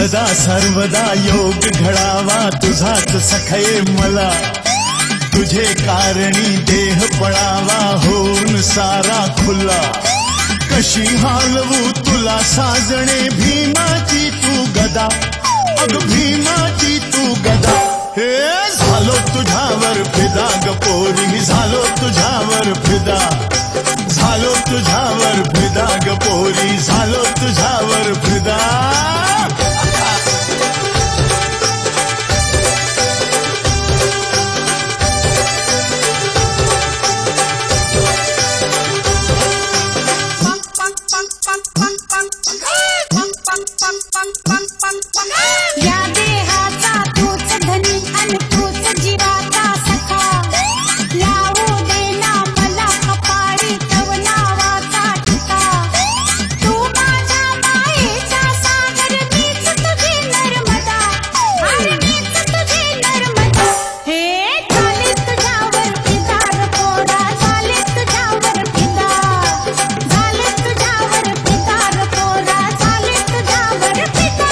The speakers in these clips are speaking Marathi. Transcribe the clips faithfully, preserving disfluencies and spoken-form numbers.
सदा सर्वदा योग घडावा तुझाच सखे मला, तुझे कारणी देह पळावा होऊन सारा खुला, कशी हालवू तुला साजणे भीमाची तू गदा, अग भीमाची तू गदा, हे झालो तुझ्यावर फिदा ग पोरी, झालो तुझ्यावर फिदा, झालो तुझ्यावर फिदा ग पोरी, झालो तुझ्यावर फिदा. या देहाचा तूच धनी आणि तूच जीवाचा सखा, लावू देना मला कपाळी तव नावाचा टिका, तू माझ्या मायेचा सागर, मीच तुझी नर्मदा, अरे मीच तुझी नर्मदा, हे झाले तुझ्यावर फिदा ग पोरा, झाले तुझ्यावर फिदा, झाले तुझ्यावर फिदा ग पोरा, झाले तुझ्यावर फिदा.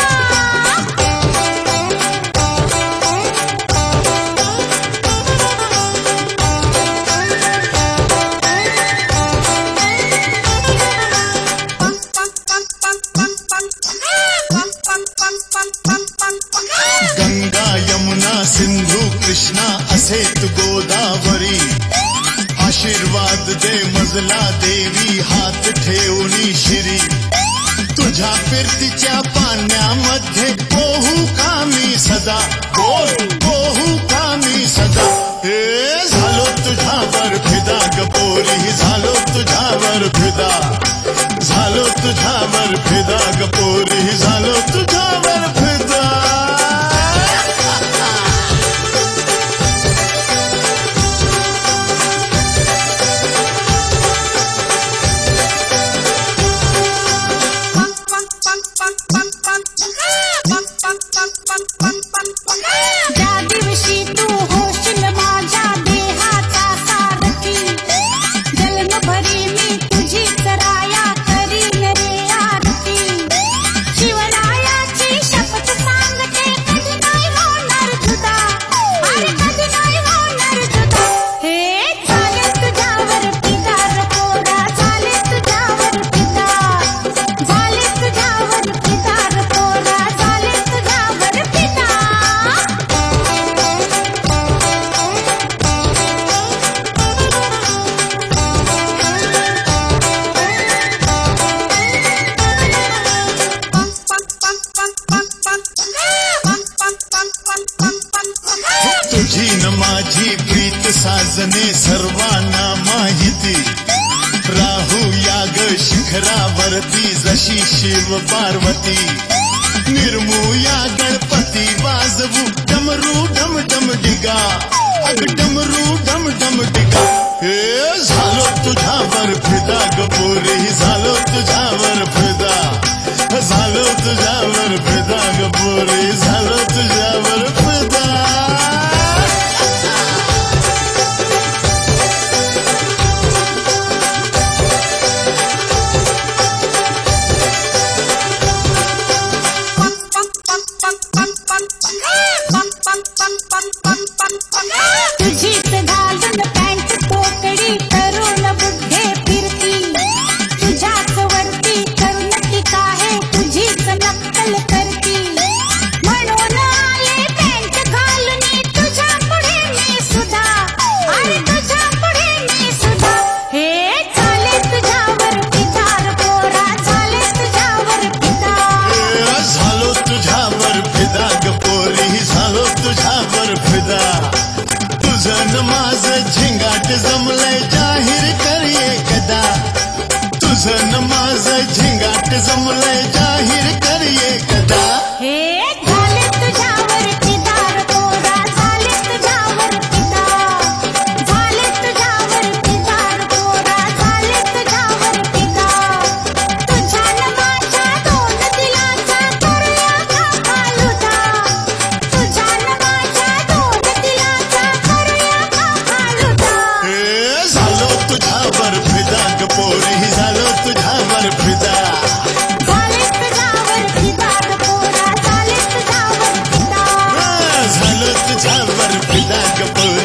गंगा यमुना सिंधू कृष्णा असेत गोदावरी, आशीर्वाद दे मजला देवी हात ठेवणी शिरी, तुझ्या फिरतीच्या पाण्यामध्ये पोहू कामी सदा, बोल पोहू कामी सदा, हे झालो तुझ्यावर फिदा ग पोरी, झालो तुझ्यावर फिदा, झालो तुझ्यावर फिदा ग पोरी, झालो तुझ्यावर फिदा. ज्या दिवशी तू होशील माझ्या देहाचा सारथी, जन्मभरी मी तुझीच राया करीन रे आरती, शिवरायाची शपथ सांगते कधी नाही होणार जुदा, अरे कधी नाही होणार जुदा, हे झाले तुझ्यावर फिदा ग पोरा, झाले तुझ्यावर फिदा, झाले तुझ्यावर फिदा ग पोरा, झाले तुझ्यावर फिदा. तुझी न माझी प्रीत साजने सर्वांना माहिती, राहू याग शिखरावरती जशी शिव पार्वती, निर्मूया गणपती वाजवू डमरू डम डम डिगा, अग डमरू डम डम डिगा, हे झालो तुझ्यावर फिदा ग पोरी, झालो तुझ्यावर फिदा, झालो तुझ्यावर फिदा ग पोरी, झालो तुझ्यावर फिदा. तुझीच घालून पॅन्ट पोकळी तरुण बुद्धे फिरती, तुझ्याच वरती करून टीका आहे तुझीच नक्कल करती, म्हणून आले पॅन्ट घालून तुझ्या पुढे मी सुद्धा, अरे तुझ्या पुढे मी सुद्धा, हे झाले तुझ्यावर फिदा ग पोरा, झाले तुझ्यावर फिदा, झालो तुझ्यावर फिदा ग पोरी, झालो तुझ्यावर फिदा, तुझं न माझं झिंगाट जमलंय जाहीर कर एकदा, तुझं न माझं झिंगाट जमलंय जाहीर कर एकदा, हे झाले तुझ्यावर फिदा ग पोरा, झाले तुझ्यावर फिदा, झाले तुझ्यावर फिदा ग पोरा, झाले तुझ्यावर फिदा, तुझ्या न माझ्या दोन दिलाचा करूया का फालुदा, तुझ्या न माझ्या दोन दिलाचा करूया का फालुदा. हे झालो तुझ्यावर फिदा ग पोरी, झालो तुझ्यावर फिदा, झाले तुझ्यावर पोरी